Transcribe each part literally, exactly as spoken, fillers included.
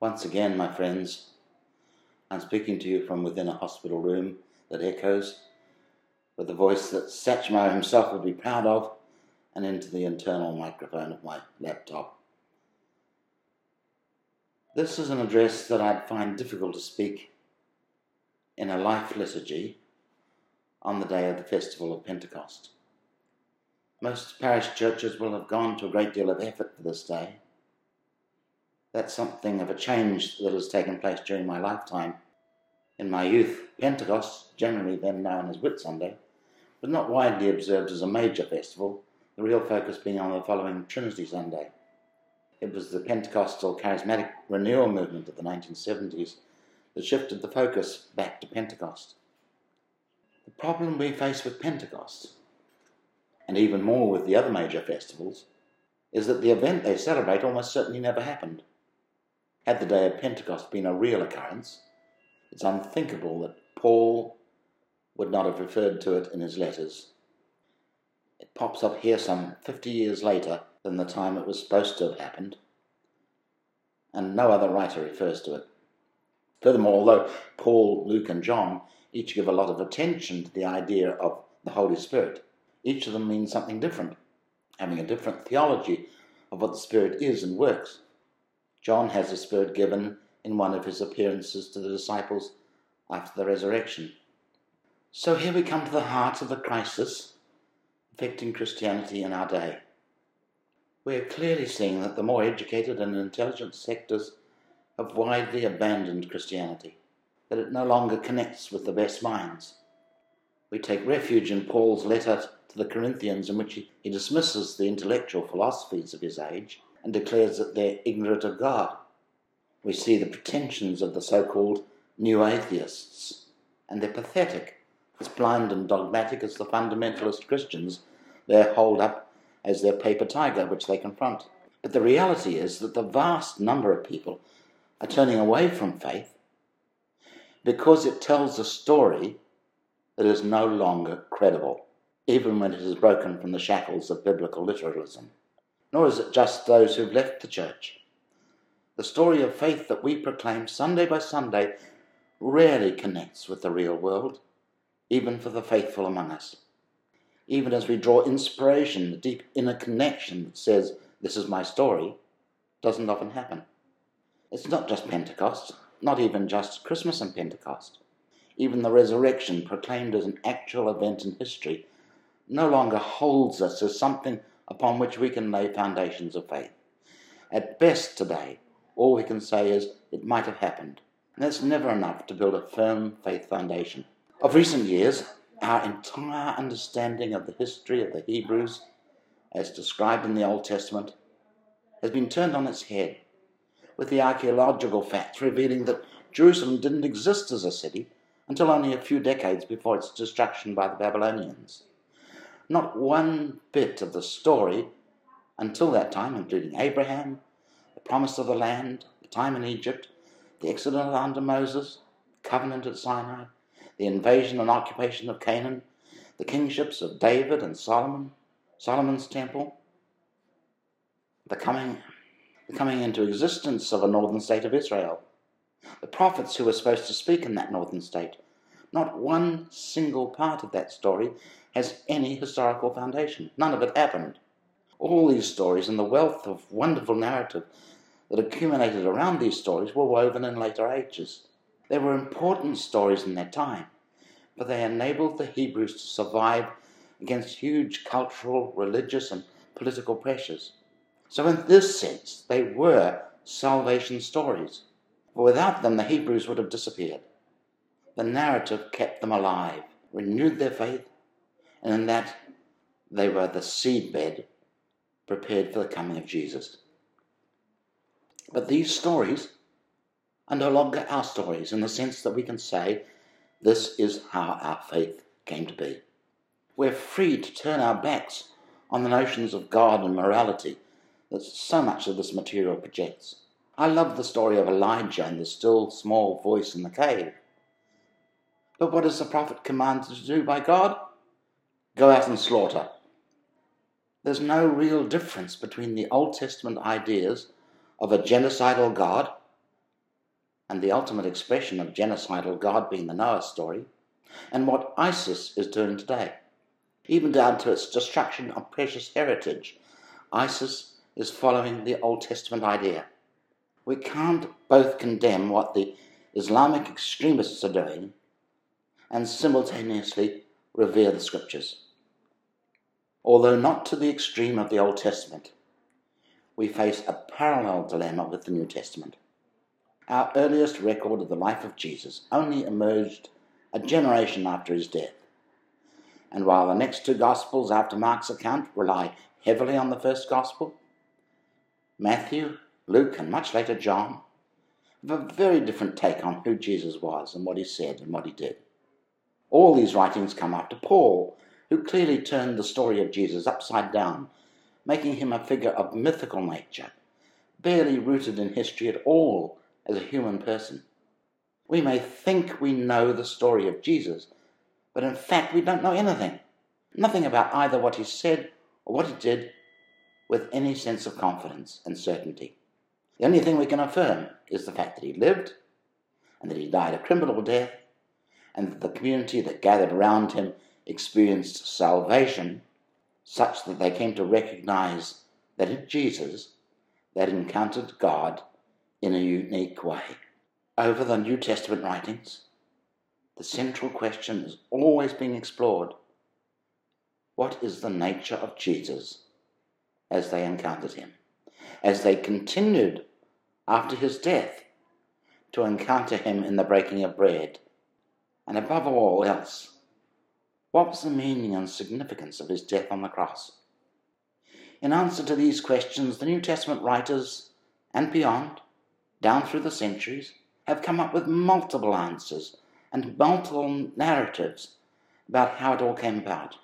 Once again, my friends, I'm speaking to you from within a hospital room that echoes with a voice that Satchmo himself would be proud of, and into the internal microphone of my laptop. This is an address that I'd find difficult to speak in a life liturgy on the day of the festival of Pentecost. Most parish churches will have gone to a great deal of effort for this day. That's something of a change that has taken place during my lifetime. In my youth, Pentecost, generally then known as Whit Sunday, was not widely observed as a major festival, the real focus being on the following Trinity Sunday. It was the Pentecostal charismatic renewal movement of the nineteen seventies that shifted the focus back to Pentecost. The problem we face with Pentecost, and even more with the other major festivals, is that the event they celebrate almost certainly never happened. Had the day of Pentecost been a real occurrence, it's unthinkable that Paul would not have referred to it in his letters. It pops up here some fifty years later than the time it was supposed to have happened, and no other writer refers to it. Furthermore, although Paul, Luke and John each give a lot of attention to the idea of the Holy Spirit, each of them means something different, having a different theology of what the Spirit is and works. John has the Spirit given in one of his appearances to the disciples after the resurrection. So here we come to the heart of the crisis affecting Christianity in our day. We are clearly seeing that the more educated and intelligent sectors have widely abandoned Christianity, that it no longer connects with the best minds. We take refuge in Paul's letter to the Corinthians, in which he, he dismisses the intellectual philosophies of his age and declares that they're ignorant of God. We see the pretensions of the so-called new atheists, and they're pathetic, as blind and dogmatic as the fundamentalist Christians they hold up as their paper tiger which they confront. But the reality is that the vast number of people are turning away from faith because it tells a story that is no longer credible, even when it is broken from the shackles of biblical literalism. Nor is it just those who've left the church. The story of faith that we proclaim Sunday by Sunday rarely connects with the real world, even for the faithful among us. Even as we draw inspiration, the deep inner connection that says, "This is my story," doesn't often happen. It's not just Pentecost, not even just Christmas and Pentecost. Even the resurrection, proclaimed as an actual event in history, no longer holds us as something upon which we can lay foundations of faith. At best today, all we can say is it might have happened, and that's never enough to build a firm faith foundation. Of recent years, our entire understanding of the history of the Hebrews, as described in the Old Testament, has been turned on its head, with the archaeological facts revealing that Jerusalem didn't exist as a city until only a few decades before its destruction by the Babylonians. Not one bit of the story until that time, including Abraham, the promise of the land, the time in Egypt, the Exodus under Moses, the covenant at Sinai, the invasion and occupation of Canaan, the kingships of David and Solomon, Solomon's temple, the coming, the coming into existence of a northern state of Israel, the prophets who were supposed to speak in that northern state. Not one single part of that story has any historical foundation. None of it happened. All these stories and the wealth of wonderful narrative that accumulated around these stories were woven in later ages. They were important stories in their time, but they enabled the Hebrews to survive against huge cultural, religious, and political pressures. So in this sense, they were salvation stories. For without them, the Hebrews would have disappeared. The narrative kept them alive, renewed their faith, and in that they were the seedbed prepared for the coming of Jesus. But these stories are no longer our stories in the sense that we can say, this is how our faith came to be. We're free to turn our backs on the notions of God and morality that so much of this material projects. I love the story of Elijah and the still small voice in the cave. But what is the prophet commanded to do by God? Go out and slaughter. There's no real difference between the Old Testament ideas of a genocidal God and the ultimate expression of genocidal God being the Noah story, and what ISIS is doing today. Even down to its destruction of precious heritage, ISIS is following the Old Testament idea. We can't both condemn what the Islamic extremists are doing and simultaneously revere the Scriptures. Although not to the extreme of the Old Testament, we face a parallel dilemma with the New Testament. Our earliest record of the life of Jesus only emerged a generation after his death. And while the next two Gospels after Mark's account rely heavily on the first Gospel, Matthew, Luke, and much later John have a very different take on who Jesus was and what he said and what he did. All these writings come after Paul, who clearly turned the story of Jesus upside down, making him a figure of mythical nature, barely rooted in history at all as a human person. We may think we know the story of Jesus, but in fact we don't know anything. Nothing about either what he said or what he did with any sense of confidence and certainty. The only thing we can affirm is the fact that he lived, and that he died a criminal death, and that the community that gathered around him experienced salvation such that they came to recognize that in Jesus they had encountered God in a unique way. Over the New Testament writings, the central question is always being explored. What is the nature of Jesus as they encountered him, as they continued after his death to encounter him in the breaking of bread? And above all else, what was the meaning and significance of his death on the cross? In answer to these questions, the New Testament writers and beyond, down through the centuries, have come up with multiple answers and multiple narratives about how it all came about.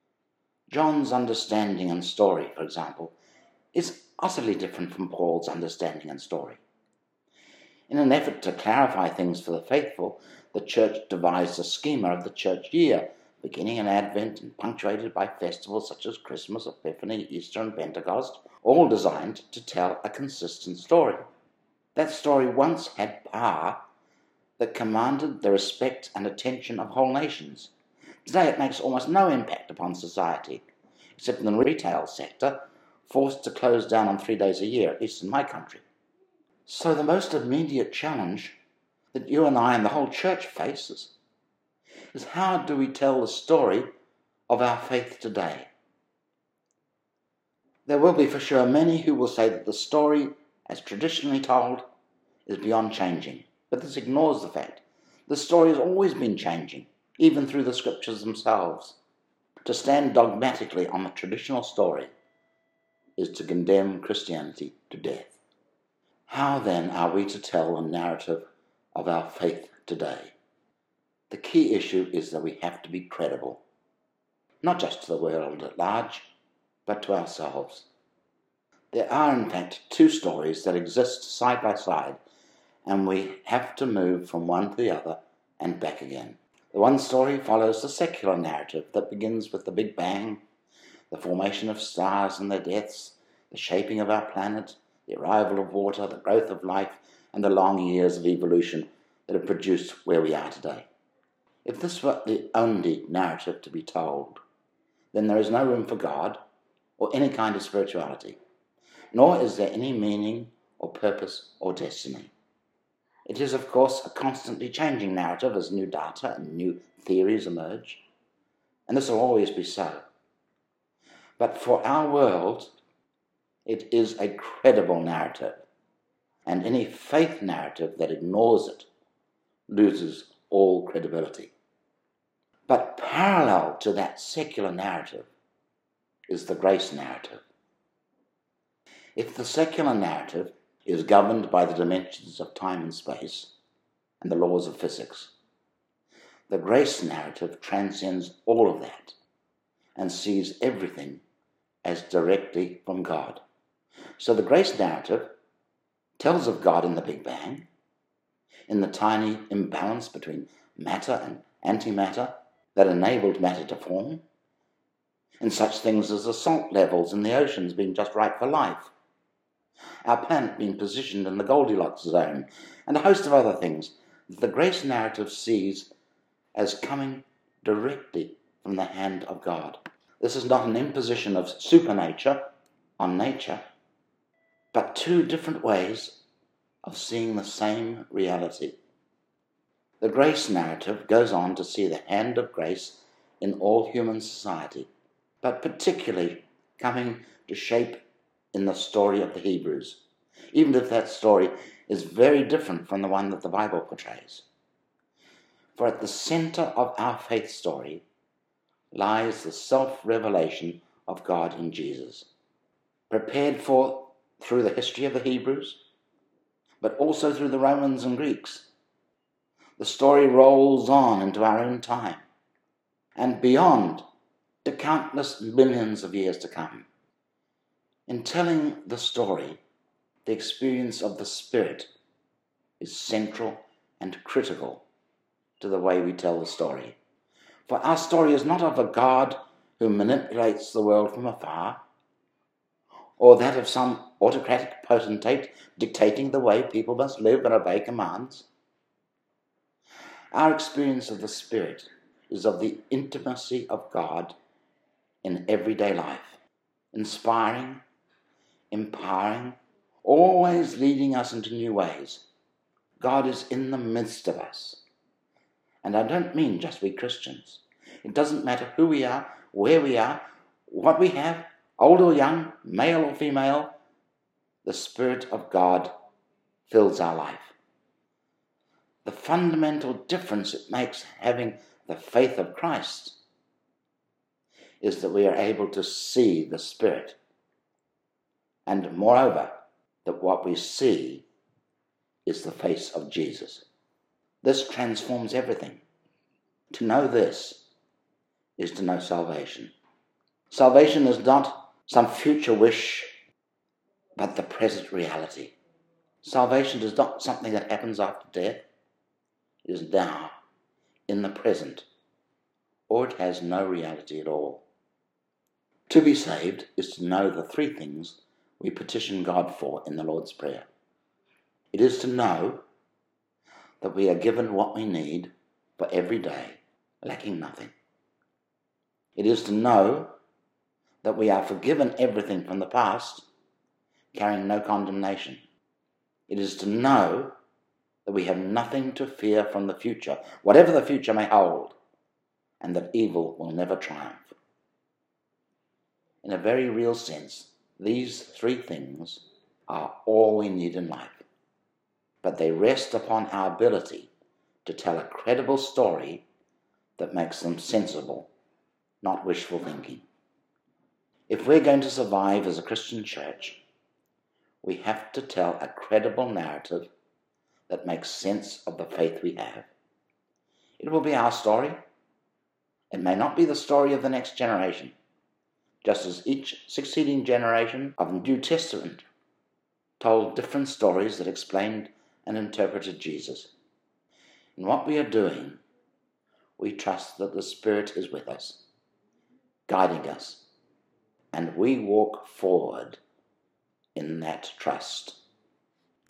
John's understanding and story, for example, is utterly different from Paul's understanding and story. In an effort to clarify things for the faithful, the church devised a schema of the church year, beginning in Advent and punctuated by festivals such as Christmas, Epiphany, Easter, and Pentecost, all designed to tell a consistent story. That story once had power that commanded the respect and attention of whole nations. Today it makes almost no impact upon society, except in the retail sector, forced to close down on three days a year, at least in my country. So the most immediate challenge that you and I and the whole church faces is, how do we tell the story of our faith today? There will be for sure many who will say that the story, as traditionally told, is beyond changing. But this ignores the fact the story has always been changing, even through the Scriptures themselves. To stand dogmatically on the traditional story is to condemn Christianity to death. How then are we to tell the narrative of our faith today? The key issue is that we have to be credible, not just to the world at large, but to ourselves. There are, in fact, two stories that exist side by side, and we have to move from one to the other and back again. The one story follows the secular narrative that begins with the Big Bang, the formation of stars and their deaths, the shaping of our planet, the arrival of water, the growth of life, and the long years of evolution that have produced where we are today. If this were the only narrative to be told, then there is no room for God or any kind of spirituality, nor is there any meaning or purpose or destiny. It is, of course, a constantly changing narrative as new data and new theories emerge, and this will always be so. But for our world, it is a credible narrative, and any faith narrative that ignores it loses all credibility. But parallel to that secular narrative is the grace narrative. If the secular narrative is governed by the dimensions of time and space and the laws of physics, the grace narrative transcends all of that and sees everything as directly from God. So the grace narrative tells of God in the Big Bang, in the tiny imbalance between matter and antimatter that enabled matter to form, in such things as the salt levels in the oceans being just right for life, our planet being positioned in the Goldilocks zone, and a host of other things that the grace narrative sees as coming directly from the hand of God. This is not an imposition of supernature on nature, but two different ways of seeing the same reality. The grace narrative goes on to see the hand of grace in all human society, but particularly coming to shape in the story of the Hebrews, even if that story is very different from the one that the Bible portrays. For at the center of our faith story lies the self-revelation of God in Jesus, prepared for through the history of the Hebrews, but also through the Romans and Greeks. The story rolls on into our own time and beyond to countless millions of years to come. In telling the story, the experience of the Spirit is central and critical to the way we tell the story. For our story is not of a God who manipulates the world from afar, or that of some autocratic potentate dictating the way people must live and obey commands. Our experience of the Spirit is of the intimacy of God in everyday life, inspiring, empowering, always leading us into new ways. God is in the midst of us. And I don't mean just we Christians. It doesn't matter who we are, where we are, what we have, old or young, male or female, the Spirit of God fills our life. The fundamental difference it makes having the faith of Christ is that we are able to see the Spirit. And moreover, that what we see is the face of Jesus. This transforms everything. To know this is to know salvation. Salvation is not some future wish, but the present reality. Salvation is not something that happens after death. It is now, in the present, or it has no reality at all. To be saved is to know the three things we petition God for in the Lord's Prayer. It is to know that we are given what we need for every day, lacking nothing. It is to know that we are forgiven everything from the past, carrying no condemnation. It is to know that we have nothing to fear from the future, whatever the future may hold, and that evil will never triumph. In a very real sense, these three things are all we need in life, but they rest upon our ability to tell a credible story that makes them sensible, not wishful thinking. If we're going to survive as a Christian church, we have to tell a credible narrative that makes sense of the faith we have. It will be our story. It may not be the story of the next generation, just as each succeeding generation of the New Testament told different stories that explained and interpreted Jesus. In what we are doing, we trust that the Spirit is with us, guiding us, and we walk forward in that trust.